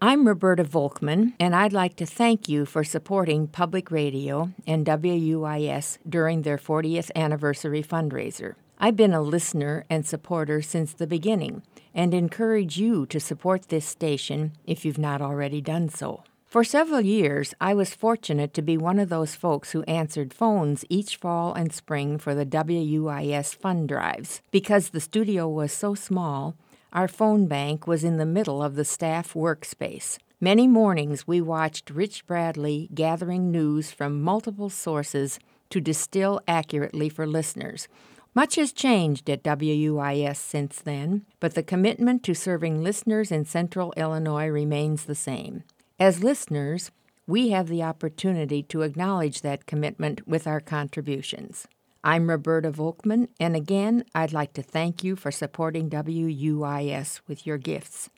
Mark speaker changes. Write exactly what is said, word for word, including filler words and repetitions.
Speaker 1: I'm Roberta Volkman, and I'd like to thank you for supporting Public Radio and W U I S during their fortieth anniversary fundraiser. I've been a listener and supporter since the beginning, and encourage you to support this station if you've not already done so. For several years, I was fortunate to be one of those folks who answered phones each fall and spring for the W U I S fund drives. Because the studio was so small, our phone bank was in the middle of the staff workspace. Many mornings we watched Rich Bradley gathering news from multiple sources to distill accurately for listeners. Much has changed at W U I S since then, but the commitment to serving listeners in Central Illinois remains the same. As listeners, we have the opportunity to acknowledge that commitment with our contributions. I'm Roberta Volkman, and again, I'd like to thank you for supporting W U I S with your gifts.